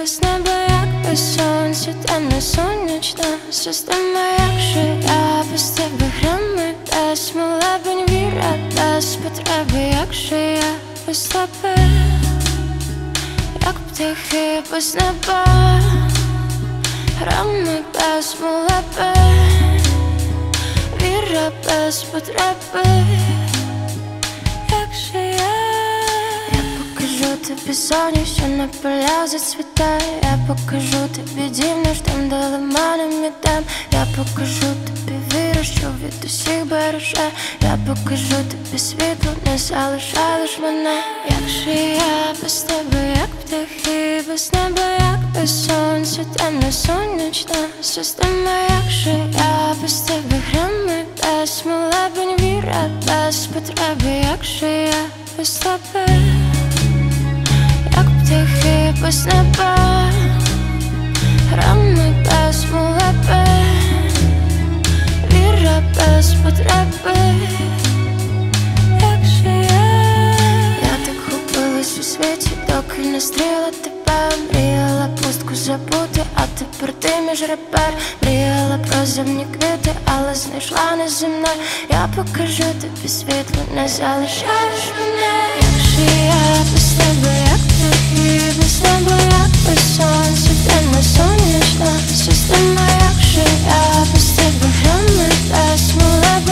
без неба, як без сонця, темна сонячна система, як же я без тебе грами, без молебень, віра, без потреби, як же я без тебе, як птахи без неба, грами без молебень, віра без потреби, як же я покажу тобі соню, що на поля зацвітає. Я покажу тобі дім наш там, де лиманом ідем. Я покажу тобі віру, що від усіх береже. Я покажу тобі світло, не залишай лиш мене. Як же я без тебе, як птахи без неба, як без сонця, темна сонячна система, як же я без тебе грами, без молебень, віра, без потреби, як же я без тебе, як птахи без неба, грами без молебень, віра без потреби, як же я так губилась у світі, доки не стріла тебе. Мріяла пустку забути, а тепер ти між ребер. Мріяла про земні квіти, але знайшла неземне. Я покажу тобі світло, не залишаєш мене. Як же я без тебе, як птахи без неба, як без сонця, темна сонячна система, як же я без тебе грами, без молебень,